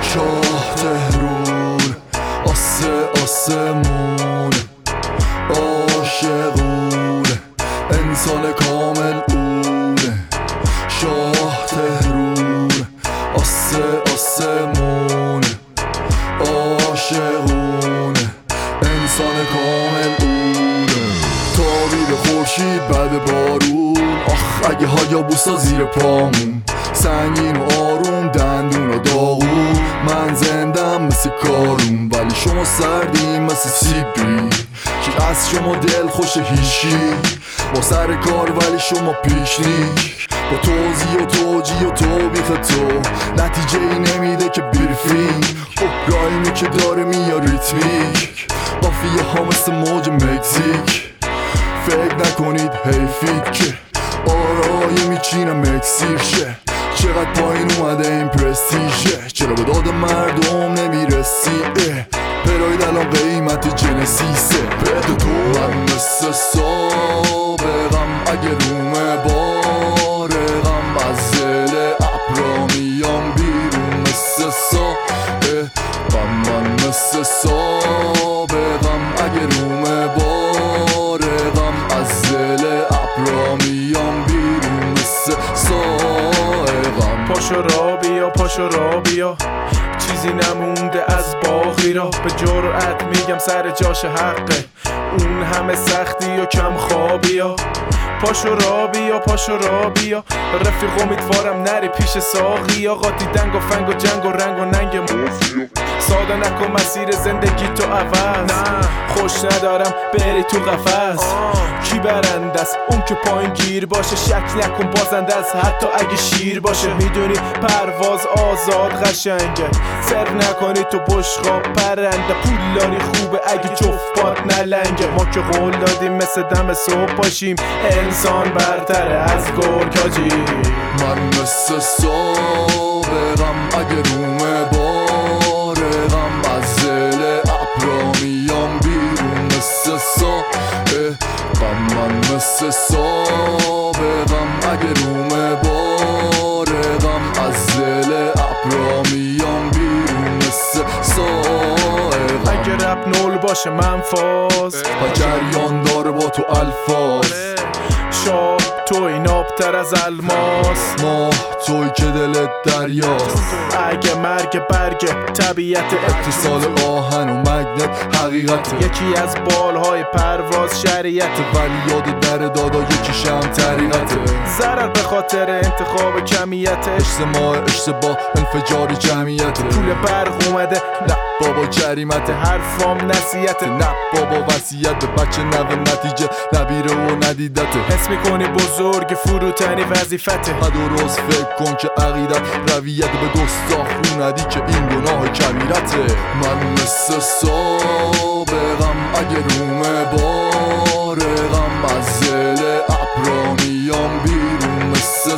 شاه تهرون آسمون عاشقون انسان کامل اونه. شاه تهرون آسمون عاشقون انسان کامل اونه. تابید خورشید بعد بارون، آخ اگه هایابوسا زیر پامون، سنگین و آروم دندون و داغون. من زندم مثل کارون ولی شما سردیم مثل سیبی، که از شما دل خوش هیچی. با سر کار ولی شما پیشنیک، با توضیح و توجیه و توبیخ تو نتیجه ای نمیده که بریفینگ. رایمی که داره میاد ریتمیک، قافیه ها مثل موج مکزیک. فکر نکنید حیفید که آرای میچینه مکسیر شه. چقدر پایین اومده این پرستیژه، چرا به داد مردم نمیرسی؟ پراید الان قیمت جنسیسه. بده تو من مثل سابقم، اگه رومه بارقم از زل ابرا میام بیرون مثل من مثل سابقم، اگه رومه بارقم از زل ابرا میام بیرون مثل پاشو را بیا چیزی نمونده از باقی را. به جرأت میگم سر جاش حقه، اون همه سختی و کم خوابی ها. پاشو را بیا رفیق، امیدوارم نری پیش ساقی. آقا دیدنگ و فنگ و جنگ و رنگ و ننگ مافیا. ساده نکن مسیر زندگی تو عوض، خوش ندارم بری تو قفس. کی برنده است؟ اون که پایین گیر باشه. شک نکن بازنده است حتی اگه شیر باشه. میدونی پرواز آزاد قشنگه، سر نکنی تو بشقاب پرنده. پولداری خوبه اگه جفت پات نلنگه. ما که قول دادیم مثل دم صبح باشیم، انسان برتره از گرگ حاجی. من مثل سابقم، اگه رومه بارقم از زل ابرا میام بیرون مثل من مثل سابقم، اگه رومه بارقم از زل ابرا میام بیرون مثل اگه رپ نول باشه من فاز و جریان داره با تو الفاظ. شاه توی نابتر از الماس، ماه توی که دلت دریاست. اگه مرگ برگ طبیعت اتصال آهن و مگنت حقیقت. یکی از بالهای پرواز شریعت، ولی یاد در دادا یکیش هم طریقته. ضرر به خاطر انتخاب کمیت. عشق با انفجار جمعیت. پول برق اومده نه بابا جریمت، حرفام نصیحت. نه بابا وصیت. به بچه نوه نتیجه نبیره و ندیدته. حس میکنی بزرگ فروتنی وظیفته. درست فکر کن که عقیدت رویت به گستاخ رو ندی که این گناه کبیرته. من مثل سابقم، اگه رومه بارقم از زل ابرا میام بیرون مثل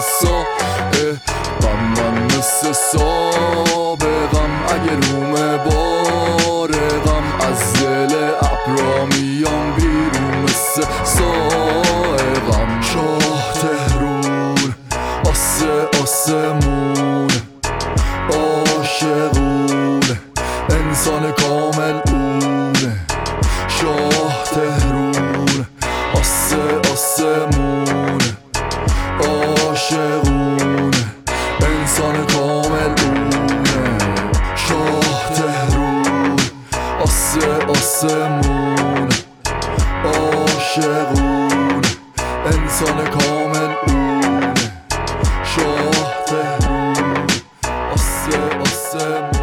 من مثل سابقم، اگه رومه بارقم از زل ابرا میام بیرون مثل شاه تهرون آسمون عاشقون انسان کامل اونه. شاه تهرون آسمون عاشقون انسان کامل اونه. شاه تهرون آسمون عاشقون انسان کامل اونه. شاه تهرون آسمون